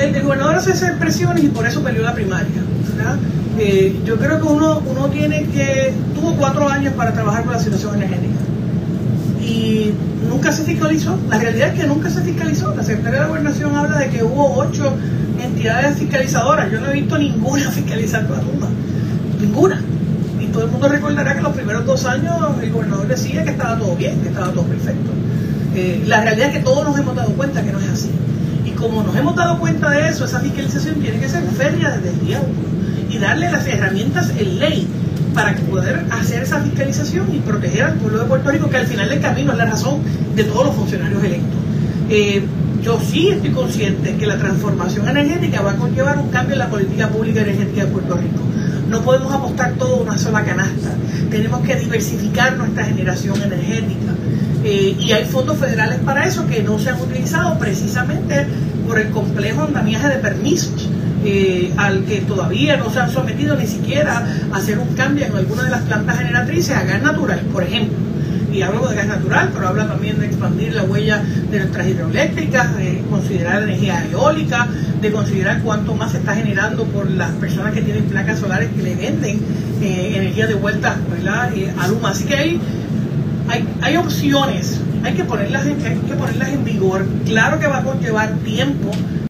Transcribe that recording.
el gobernador hace esas expresiones y por eso perdió la primaria, ¿verdad? Yo creo que uno tuvo 4 años para trabajar con la situación energética y nunca se fiscalizó. La realidad es que nunca se fiscalizó. La Secretaría de Gobernación habla de que hubo 8 entidades fiscalizadoras. Yo no he visto ninguna fiscalizar la tumba, ninguna. Y todo el mundo recordará que los primeros 2 años el gobernador decía que estaba todo bien, que estaba todo perfecto. La realidad es que todos nos hemos dado cuenta que no es así. Y como nos hemos dado cuenta de eso, esa fiscalización tiene que ser férrea desde el día 1 y darle las herramientas en ley para poder hacer esa fiscalización y proteger al pueblo de Puerto Rico, que al final del camino es la razón de todos los funcionarios electos. Yo sí estoy consciente que la transformación energética va a conllevar un cambio en la política pública energética de Puerto Rico. No podemos apostar todo a una sola canasta. Tenemos que diversificar nuestra generación energética. Y hay fondos federales para eso que no se han utilizado precisamente por el complejo andamiaje de permisos, al que todavía no se han sometido ni siquiera a hacer un cambio en alguna de las plantas generatrices a gas natural, por ejemplo. Y hablo de gas natural, pero habla también de expandir la huella de nuestras hidroeléctricas, de considerar energía eólica, de considerar cuánto más se está generando por las personas que tienen placas solares que le venden energía de vuelta, ¿verdad? A Luma. Así que hay opciones, hay que ponerlas en vigor. Claro que va a conllevar tiempo.